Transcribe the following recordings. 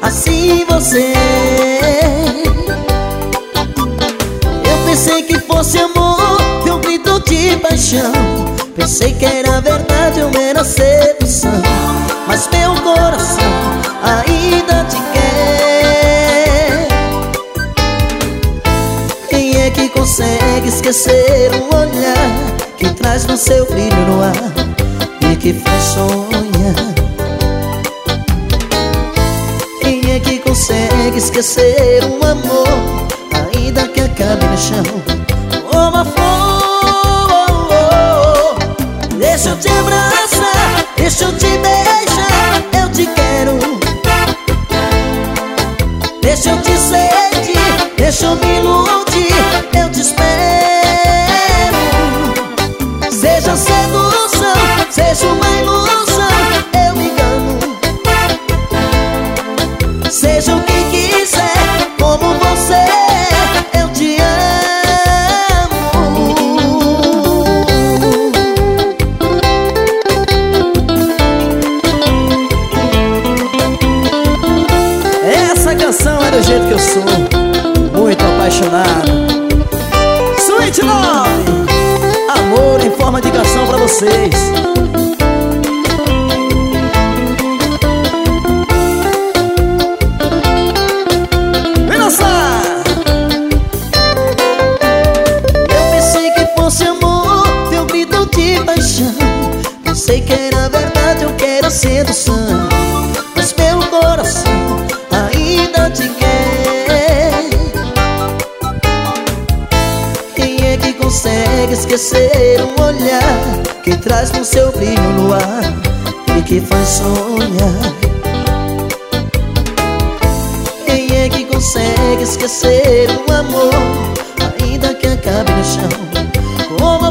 assim você. Eu pensei que fosse amor, teu grito de paixão. Pensei que era verdade ou mera sedução, mas meu coração ainda te quer. Quem é que consegue esquecer um olhar que traz no seu brilho no ar e que faz sonhar? Quem é que consegue esquecer um amor ainda que acabe no chão? Como a flor, deixa eu te abraçar, deixa eu te beijar, eu te quero. Deixa eu te sentir, deixa eu me iludir, eu te espero. Seja sedução, seja uma ilusão, eu me engano. Seja o que quiser, como você, eu te amo. Essa canção é do jeito que eu sou, muito apaixonado. Sweet Love, amor em forma de canção pra vocês. Vem dançar! Eu pensei que fosse amor, teu grito de paixão. Pensei que era verdade, eu quero sedução, mas meu coração ainda te quer. Quem é que consegue esquecer um olhar que traz no seu brilho no ar e que faz sonhar? Quem é que consegue esquecer um amor ainda que acabe no chão? Como a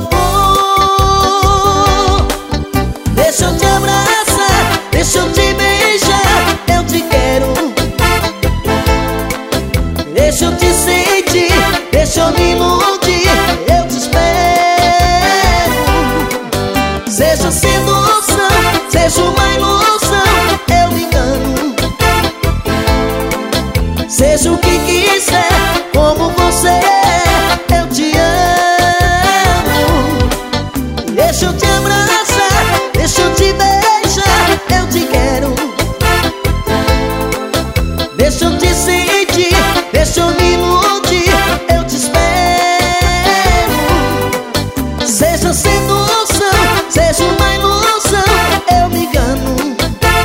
flor, deixa eu te abraçar, deixa eu te beijar, eu te quero. Deixa eu te sentir, deixa eu me iludir, eu te espero. Seja sedução, seja uma ilusão, eu me engano. Seja o que quiser, como você, eu te amo. Deixa eu te abraçar, deixa eu te beijar, eu te quero. Deixa eu te sentir, deixa eu me iludir, eu te espero. Seja sedução, seja uma ilusão, eu me engano.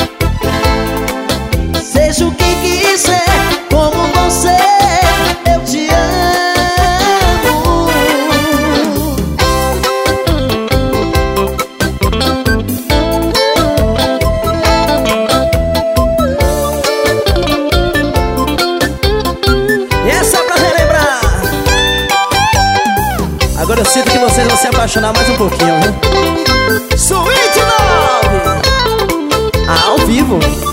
Seja o que quiser, como você, eu te amo. E essa é pra relembrar. Agora eu sinto que vocês vão se apaixonar mais um pouquinho, viu? Sweet Love, ao vivo.